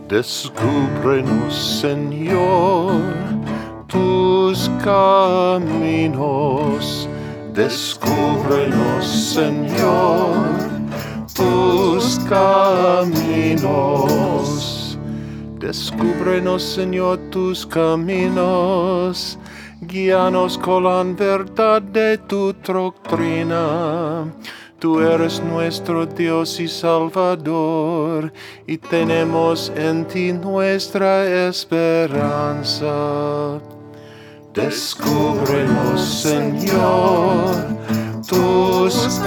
Descúbrenos, Señor, tus caminos. Descúbrenos, Señor, tus caminos. Descúbrenos, Señor, tus caminos. Guíanos con la verdad de tu doctrina. Tú eres nuestro Dios y Salvador, y tenemos en ti nuestra esperanza. Descúbrenos, Señor, tus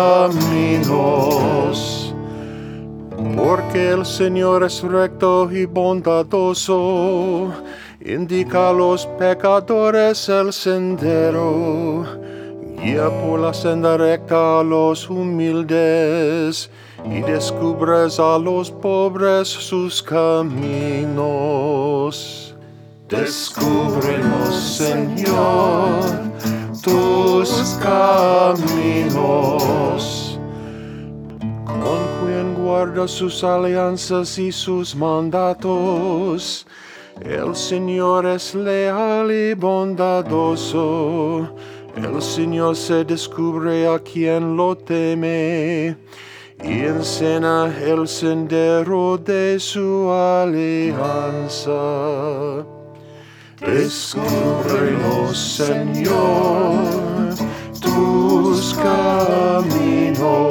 caminos. Porque el Señor es recto y bondadoso, indica a los pecadores el sendero, guía por la senda recta a los humildes, y descubres a los pobres sus caminos. Descúbrenos, Señor, tus caminos. Con quien guarda sus alianzas y sus mandatos. El Señor es leal y bondadoso. El Señor se descubre a quien lo teme y enseña el sendero de su alianza. Descúbrenos, Señor, tus caminos.